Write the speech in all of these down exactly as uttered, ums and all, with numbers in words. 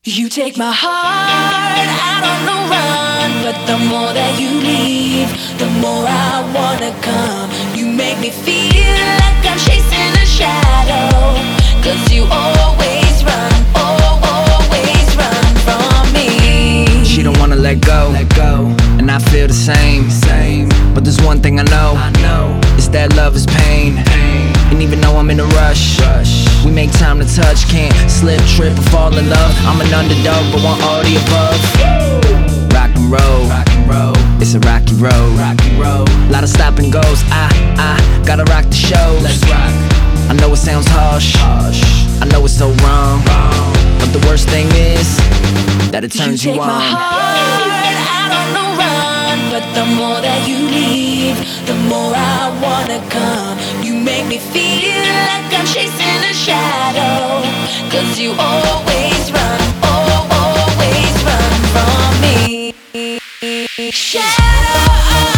You take my heart out on the run, but the more that you leave, the more I wanna come. You make me feel like I'm chasing a shadow, 'cause you always run, oh, always run from me. She don't wanna let go, let go, and I feel the same, same. But there's one thing I know, I know, it's that love is pain, pain. And even though I'm in a rush, rush, we make time to touch, can't slip, trip, or fall in love. I'm an underdog, but want all the above. Rock and roll, rock and roll, it's a rocky road, rocky road. Lot of stop and goes, I, I gotta rock the show. Let's rock. I know it sounds harsh, harsh. I know it's so wrong, wrong. But the worst thing is that it turns you, you take on. My heart out on the run, but the more that you leave, the more I wanna come. You make me feel like I'm chasing a shadow, 'cause you always run, oh, always run from me. Shadow,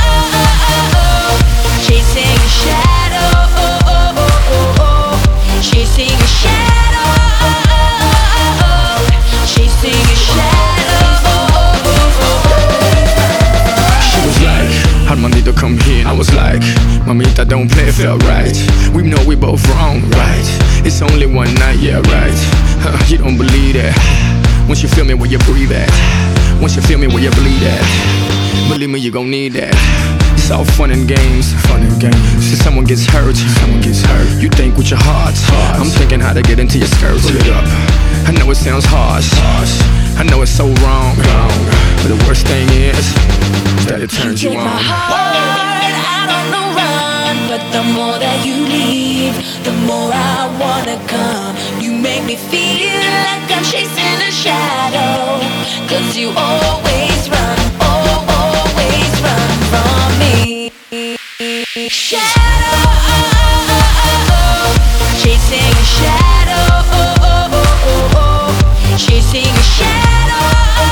chasing a shadow, chasing a shadow, chasing a shadow. She was like, Armandito, come here. I was like, Mamita, don't play, it felt right. We know we both wrong, right? It's only one night, yeah, right. Huh, you don't believe that. Once you feel me where you breathe at, once you feel me where you bleed at, believe me, you gon' need that. It's all fun and games, fun and games. If someone gets hurt, someone gets hurt. You think with your heart, heart. I'm thinking how to get into your skirt. Pull it up. I know it sounds harsh, harsh. I know it's so wrong, wrong. But the worst thing is that it turns you, you take on. My heart out on the run, but the more that you leave, the more I wanna come. You make me feel like I'm chasing a shadow, 'cause you always run, oh, always run from me. Shadow, chasing a shadow, chasing a shadow,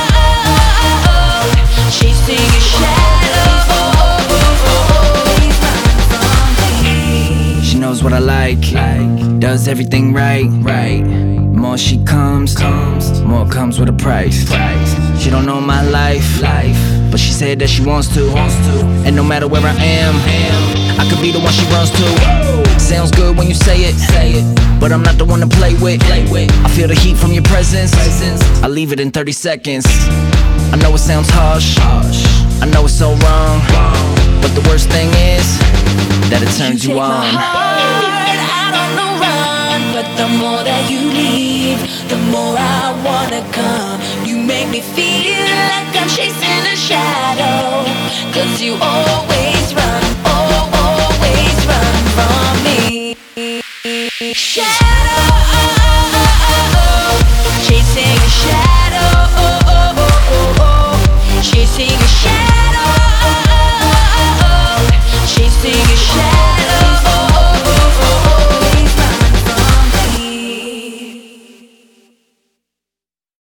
chasing a shadow, always run from me. She knows what I like, like, does everything right, right. More she comes, comes, more comes with a price, price. She don't know my life, life, but she said that she wants to, wants to. And no matter where I am, am, I could be the one she runs to. Sounds good when you say it, say it, but I'm not the one to play with, play with. I feel the heat from your presence, presence. I leave it in thirty seconds. I know it sounds harsh, harsh. I know it's so wrong, wrong. But the worst thing is that it turns you, you take on. My heart out on the run, but the more that you leave, the more I wanna come. You make me feel like I'm chasing a shadow, 'cause you always run, oh, always run from me. Shadow, chasing a shadow, chasing a shadow, chasing a shadow.